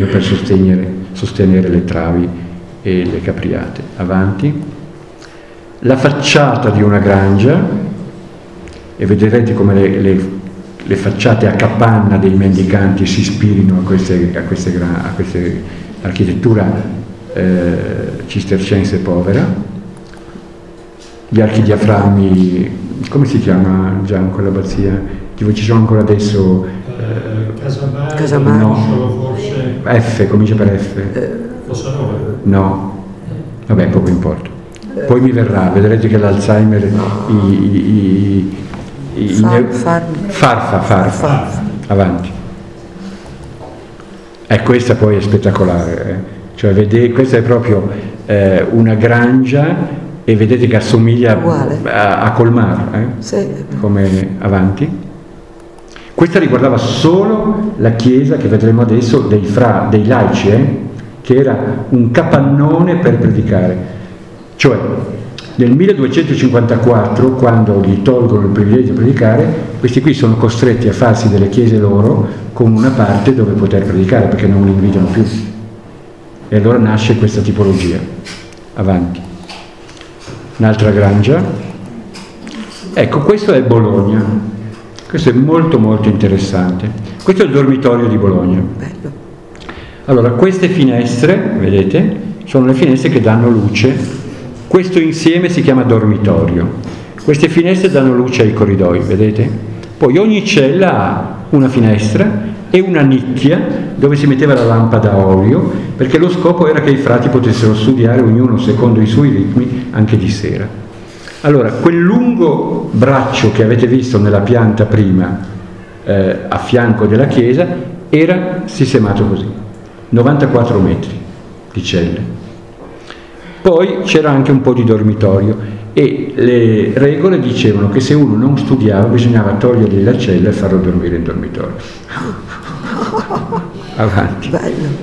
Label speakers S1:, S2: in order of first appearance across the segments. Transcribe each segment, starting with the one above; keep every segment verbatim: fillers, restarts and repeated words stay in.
S1: per sostenere, sostenere le travi e le capriate. Avanti. La facciata di una grangia, e vedrete come le, le, le facciate a capanna dei mendicanti si ispirino a queste, a queste, a queste architettura eh, cistercense povera. Gli archidiaframmi, come si chiama Gian quell'abbazia? Ci sono ancora adesso
S2: eh, Casamari,
S3: Casamari.
S1: No.
S2: Forse
S1: F, comincia per F.
S3: Eh,
S2: Fossanova.
S1: No, vabbè, poco importa. Poi mi verrà, vedrete che l'Alzheimer, i, i, i, i,
S3: Far,
S1: i
S3: far,
S1: farfa, farfa,
S3: farfa.
S1: avanti. E questa poi è spettacolare, eh. Cioè vedete, questa è proprio eh, una grangia e vedete che assomiglia a, a Colmar, eh?
S3: Sì.
S1: Come avanti. Questa riguardava solo la chiesa che vedremo adesso dei, fra, dei laici, eh? Che era un capannone per predicare. Cioè, nel milleduecentocinquantaquattro, quando gli tolgono il privilegio di predicare, questi qui sono costretti a farsi delle chiese loro con una parte dove poter predicare, perché non li invitano più. E allora nasce questa tipologia. Avanti. Un'altra grangia. Ecco, questo è Bologna. Questo è molto molto interessante. Questo è il dormitorio di Bologna.
S3: Bello.
S1: Allora, queste finestre, vedete, sono le finestre che danno luce. Questo insieme si chiama dormitorio. Queste finestre danno luce ai corridoi, vedete? Poi ogni cella ha una finestra e una nicchia dove si metteva la lampada a olio, perché lo scopo era che i frati potessero studiare, ognuno secondo i suoi ritmi, anche di sera. Allora, quel lungo braccio che avete visto nella pianta prima, eh, a fianco della chiesa, era sistemato così, novantaquattro metri di celle. Poi c'era anche un po' di dormitorio e le regole dicevano che se uno non studiava bisognava togliergli la cella e farlo dormire in dormitorio. Avanti.
S3: Bello.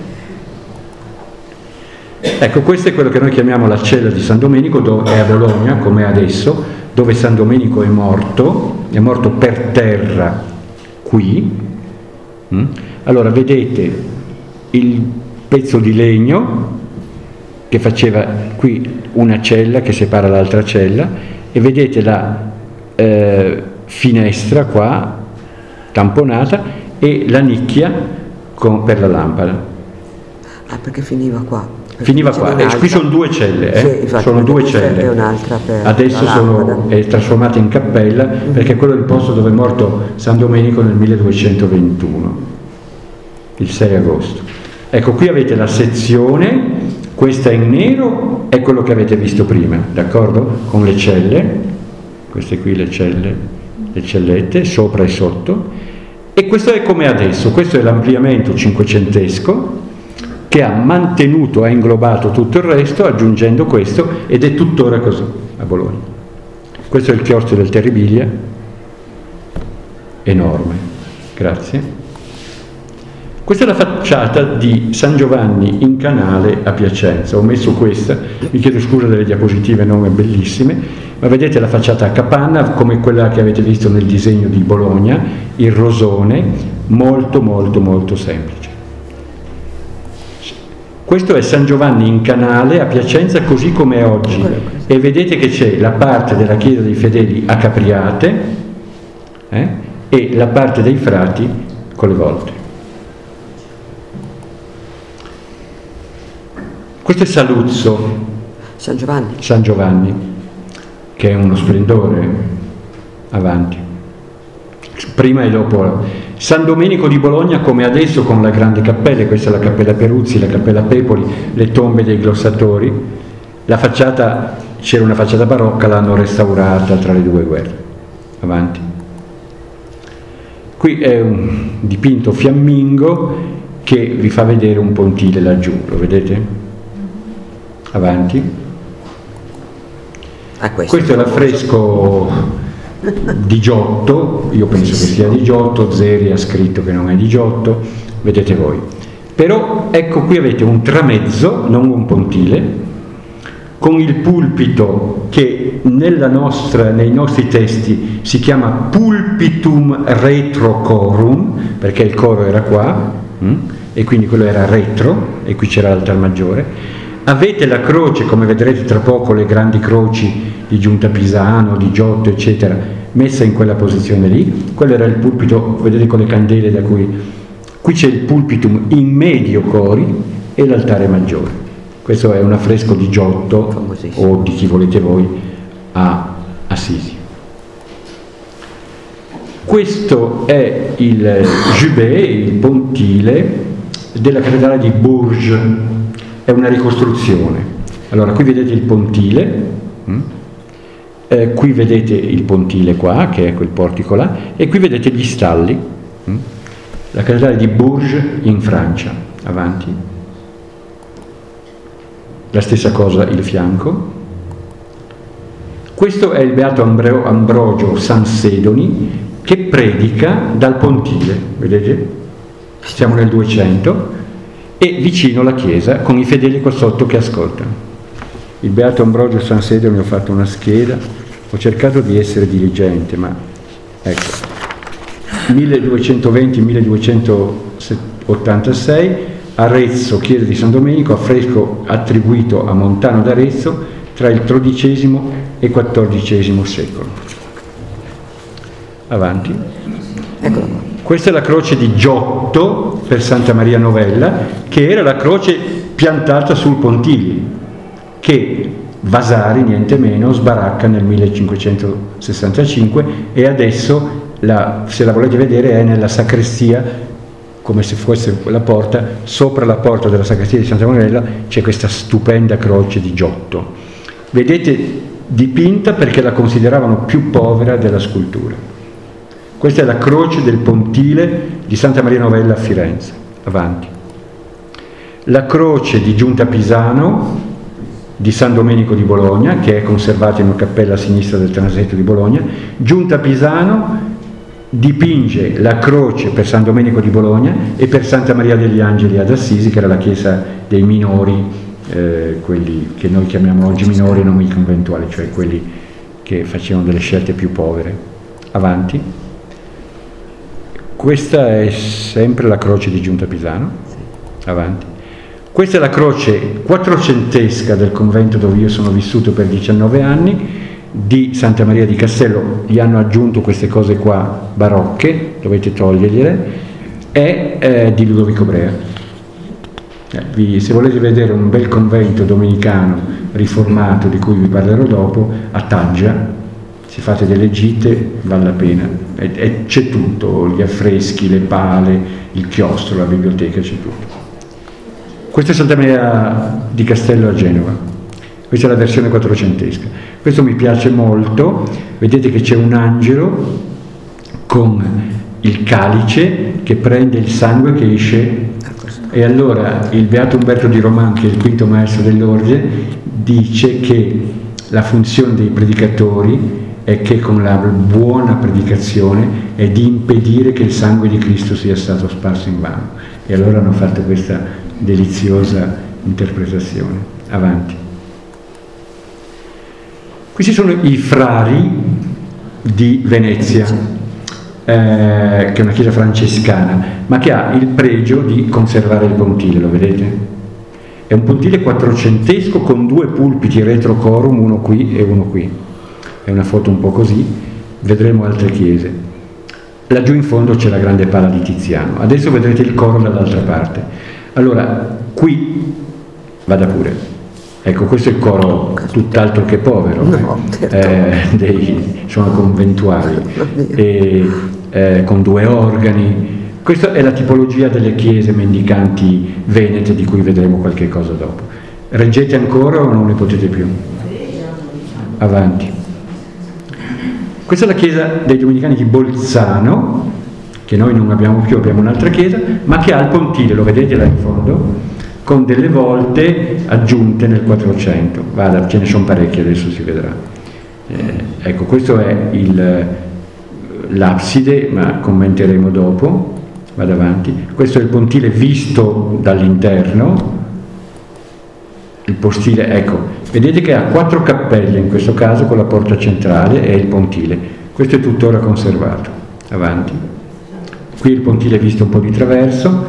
S1: Ecco, questo è quello che noi chiamiamo la cella di San Domenico, dove è a Bologna, come è adesso, dove San Domenico è morto, è morto per terra qui. Allora, vedete il pezzo di legno che faceva qui una cella che separa l'altra cella e vedete la eh, finestra qua tamponata e la nicchia con, per la lampada.
S3: Ah, perché finiva qua.
S1: Finiva qua, e qui sono due celle, eh?
S3: Sì, infatti,
S1: sono due celle.
S3: E un'altra per
S1: adesso
S3: la
S1: sono, è trasformata in cappella mm-hmm. perché quello è il posto dove è morto San Domenico nel milleduecentoventuno, il sei agosto. Ecco, qui avete la sezione, questa in nero è quello che avete visto prima, d'accordo? Con le celle, queste qui le celle, le cellette, sopra e sotto, e questo è come adesso, questo è l'ampliamento cinquecentesco, che ha mantenuto, ha inglobato tutto il resto aggiungendo questo ed è tuttora così a Bologna. Questo è il chiostro del Terribiglia, enorme, grazie. Questa è la facciata di San Giovanni in Canale a Piacenza. Ho messo questa, mi chiedo scusa delle diapositive non bellissime, ma vedete la facciata a capanna come quella che avete visto nel disegno di Bologna, il rosone, molto molto molto semplice. Questo è San Giovanni in Canale a Piacenza così come è oggi e vedete che c'è la parte della chiesa dei fedeli a capriate eh, e la parte dei frati con le volte. Questo è Saluzzo,
S3: San Giovanni.
S1: San Giovanni, che è uno splendore, avanti, prima e dopo. San Domenico di Bologna come adesso con la grande cappella, questa è la cappella Peruzzi, la cappella Pepoli, le tombe dei glossatori. La facciata, c'era una facciata barocca, l'hanno restaurata tra le due guerre. Avanti. Qui è un dipinto fiammingo che vi fa vedere un pontile laggiù, lo vedete? Avanti.
S3: Ah, questo,
S1: questo è l'affresco di Giotto, io penso che sia di Giotto, Zeri ha scritto che non è di Giotto, vedete voi. Però ecco, qui avete un tramezzo, non un pontile, con il pulpito che nella nostra, nei nostri testi si chiama pulpitum retrocorum, perché il coro era qua, hm? e quindi quello era retro, e qui c'era l'altar maggiore. Avete la croce, come vedrete tra poco, le grandi croci di Giunta Pisano, di Giotto, eccetera, messa in quella posizione lì. Quello era il pulpito, vedete, con le candele da cui... Qui c'è il pulpitum in medio cori e l'altare maggiore. Questo è un affresco di Giotto, o di chi volete voi, a Assisi. Questo è il jubé, il pontile della cattedrale di Bourges, è una ricostruzione. Allora, qui vedete il pontile, hm? eh, qui vedete il pontile qua, che è quel portico là, e qui vedete gli stalli. Hm? La cattedrale di Bourges in Francia, avanti. La stessa cosa il fianco. Questo è il beato Ambro- Ambrogio Sansedoni, che predica dal pontile, vedete? Siamo nel duecento, e vicino la chiesa, con i fedeli qua sotto che ascoltano. Il beato Ambrogio Sansedoni, ho fatto una scheda, ho cercato di essere diligente, ma ecco, milleduecentoventi milleduecentottantasei, Arezzo, chiesa di San Domenico, affresco attribuito a Montano d'Arezzo tra il tredicesimo e quattordicesimo secolo. Avanti.
S3: Eccola qua.
S1: Questa è la croce di Giotto per Santa Maria Novella, che era la croce piantata sul pontile, che Vasari, niente meno, sbaracca nel millecinquecentosessantacinque, e adesso, la, se la volete vedere, è nella sacrestia, come se fosse la porta, sopra la porta della sacrestia di Santa Maria Novella c'è questa stupenda croce di Giotto. Vedete, dipinta perché la consideravano più povera della scultura. Questa è la croce del pontile di Santa Maria Novella a Firenze. Avanti. La croce di Giunta Pisano di San Domenico di Bologna, che è conservata in una cappella a sinistra del transetto di Bologna. Giunta Pisano dipinge la croce per San Domenico di Bologna e per Santa Maria degli Angeli ad Assisi, che era la chiesa dei minori, eh, quelli che noi chiamiamo oggi minori e non i conventuali, cioè quelli che facevano delle scelte più povere. Avanti. Questa è sempre la croce di Giunta Pisano. Avanti. Questa è la croce quattrocentesca del convento dove io sono vissuto per diciannove anni, di Santa Maria di Castello. Gli hanno aggiunto queste cose qua barocche, dovete togliergliele, è eh, di Ludovico Brea. Eh, vi, se volete vedere un bel convento domenicano riformato, di cui vi parlerò dopo, a Taggia, se fate delle gite vale la pena, e, e c'è tutto, gli affreschi, le pale, il chiostro, la biblioteca, c'è tutto. Questa è Santa Maria di Castello a Genova, questa è la versione quattrocentesca. Questo mi piace molto, vedete che c'è un angelo con il calice che prende il sangue che esce, e allora il beato Umberto di Roman, che è il quinto maestro dell'ordine, dice che la funzione dei predicatori è che con la buona predicazione è di impedire che il sangue di Cristo sia stato sparso in vano, e allora hanno fatto questa deliziosa interpretazione. Avanti. Questi sono i frari di Venezia, eh, che è una chiesa francescana, ma che ha il pregio di conservare il pontile, lo vedete? È un pontile quattrocentesco con due pulpiti retrocorum, uno qui e uno qui. È una foto un po' così, vedremo altre chiese. Laggiù in fondo c'è la grande pala di Tiziano. Adesso vedrete il coro dall'altra parte. Allora, qui, vada pure, ecco, questo è il coro tutt'altro che povero,
S3: no,
S1: eh, dei, sono conventuali, e, eh, con due organi. Questa è la tipologia delle chiese mendicanti venete, di cui vedremo qualche cosa dopo. Reggete ancora o non ne potete più? Avanti. Questa è la chiesa dei Domenicani di Bolzano, che noi non abbiamo più, abbiamo un'altra chiesa, ma che ha il pontile, lo vedete là in fondo, con delle volte aggiunte nel quattrocento. Guarda, ce ne sono parecchie, adesso si vedrà. Eh, ecco, questo è l'abside, ma commenteremo dopo. Vado avanti. Questo è il pontile visto dall'interno. Il postile, ecco, vedete che ha quattro cappelle in questo caso, con la porta centrale e il pontile. Questo è tuttora conservato. Avanti. Qui il pontile visto un po' di traverso,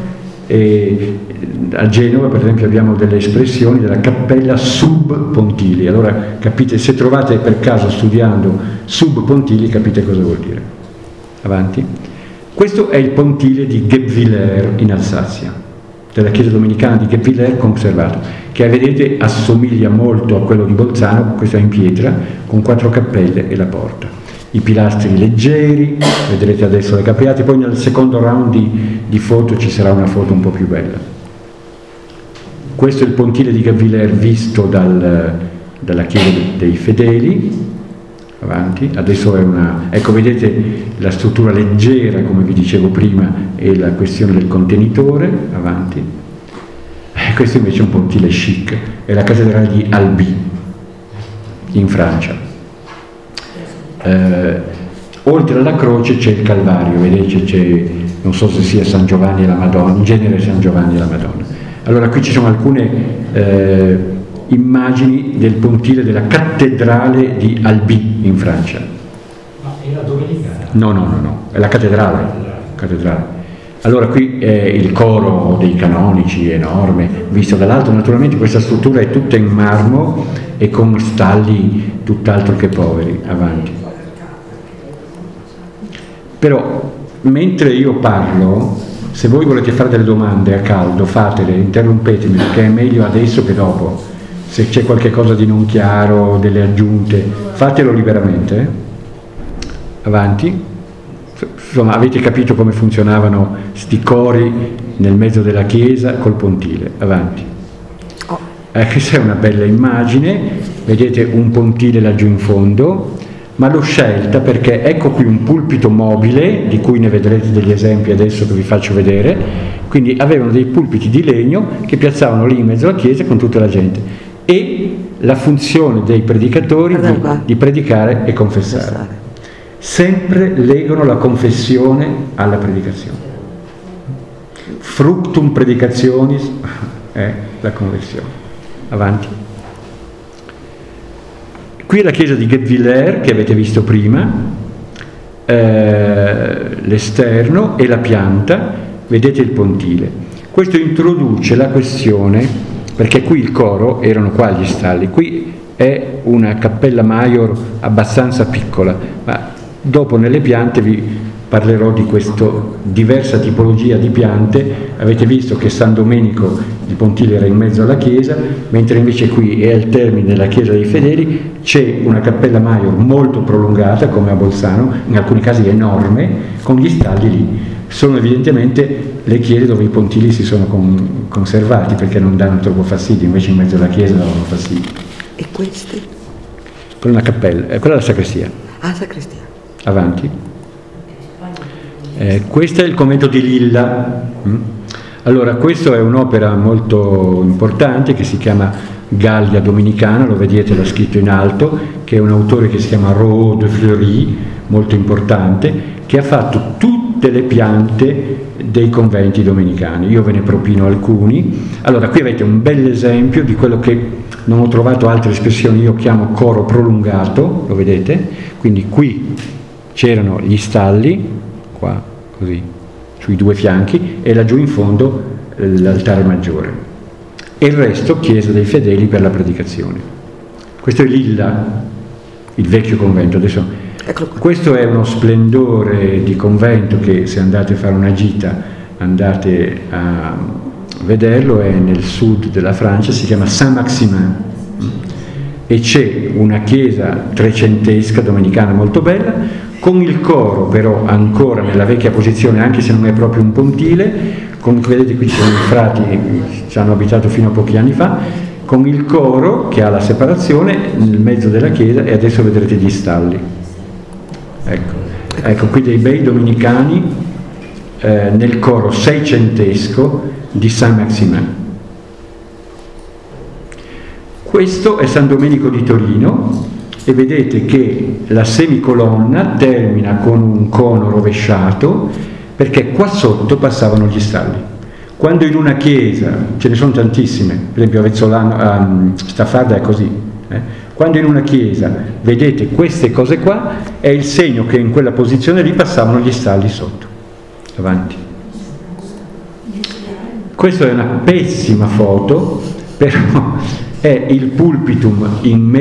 S1: E a Genova per esempio abbiamo delle espressioni della cappella sub Pontili. Allora capite, se trovate per caso studiando sub Pontili, capite cosa vuol dire. Avanti. Questo è il pontile di Guebwiller in Alsazia, della chiesa domenicana di Guebwiller conservato, che vedete assomiglia molto a quello di Bolzano. Questo è in pietra con quattro cappelle e la porta, i pilastri leggeri, vedrete adesso le capriate, poi nel secondo round di, di foto ci sarà una foto un po' più bella. Questo è il pontile di Guebwiller visto dal, dalla chiesa dei fedeli. Avanti, adesso è una, ecco vedete la struttura leggera come vi dicevo prima e la questione del contenitore. Avanti. E questo invece è un pontile chic, è la cattedrale di Albi in Francia. Eh, oltre alla croce c'è il Calvario, vedete, c'è, non so se sia San Giovanni e la Madonna, in genere San Giovanni e la Madonna. Allora qui ci sono alcune eh, immagini del pontile della cattedrale di Albi in Francia.
S2: Ma è la domenicana?
S1: No, no, no, no, è la cattedrale. cattedrale. Allora qui è il coro dei canonici enorme, visto dall'alto. Naturalmente questa struttura è tutta in marmo e con stalli tutt'altro che poveri. Avanti. Però mentre io parlo, se voi volete fare delle domande a caldo, fatele, interrompetemi, perché è meglio adesso che dopo. Se c'è qualche cosa di non chiaro, delle aggiunte, fatelo liberamente. Eh? Avanti. Insomma, avete capito come funzionavano sti cori nel mezzo della chiesa col pontile. Avanti. Eh, questa è una bella immagine, vedete un pontile laggiù in fondo, ma l'ho scelta perché ecco qui un pulpito mobile, di cui ne vedrete degli esempi adesso che vi faccio vedere. Quindi avevano dei pulpiti di legno che piazzavano lì in mezzo alla chiesa con tutta la gente, e la funzione dei predicatori di, di predicare e confessare. Sempre legano la confessione alla predicazione. Fructum predicationis è la conversione. Avanti. Qui è la chiesa di Guebwiller che avete visto prima, eh, l'esterno e la pianta, vedete il pontile. Questo introduce la questione, perché qui il coro, erano qua gli stalli, qui è una cappella maior abbastanza piccola, ma dopo nelle piante vi parlerò di questa diversa tipologia di piante. Avete visto che San Domenico il pontile era in mezzo alla chiesa, mentre invece qui è al termine della chiesa dei fedeli, c'è una cappella maior molto prolungata come a Bolzano, in alcuni casi enorme, con gli stalli lì. Sono evidentemente le chiese dove i pontili si sono con, conservati perché non danno troppo fastidio, invece in mezzo alla chiesa davano fastidio.
S3: E queste?
S1: Quella è una cappella, eh, quella è la sacrestia.
S3: Ah, sacrestia.
S1: Avanti. Eh, questo è il convento di Lilla. Mm. Allora, questa è un'opera molto importante che si chiama Gallia Dominicana, lo vedete, l'ho scritto in alto, che è un autore che si chiama Rouault de Fleury, molto importante, che ha fatto tutte le piante dei conventi domenicani. Io ve ne propino alcuni. Allora, qui avete un bel esempio di quello che non ho trovato altre espressioni, io chiamo coro prolungato, lo vedete? Quindi qui c'erano gli stalli, qua così, sui due fianchi, e laggiù in fondo l'altare maggiore. E il resto chiesa dei fedeli per la predicazione. Questo è Lilla, il vecchio convento. Adesso, questo è uno splendore di convento che, se andate a fare una gita, andate a vederlo, è nel sud della Francia, si chiama Saint-Maximin, e c'è una chiesa trecentesca domenicana molto bella, con il coro però ancora nella vecchia posizione, anche se non è proprio un pontile, con, vedete qui ci sono i frati che ci hanno abitato fino a pochi anni fa, con il coro che ha la separazione nel mezzo della chiesa, e adesso vedrete gli stalli. Ecco, ecco qui dei bei domenicani eh, nel coro seicentesco di Saint-Maximin. Questo è San Domenico di Torino, e vedete che la semicolonna termina con un cono rovesciato, perché qua sotto passavano gli stalli. Quando in una chiesa, ce ne sono tantissime, per esempio a Vezzolano, a Staffarda è così, eh? Quando in una chiesa vedete queste cose qua, è il segno che in quella posizione lì passavano gli stalli sotto. Avanti. questa è una pessima foto, però è il pulpitum in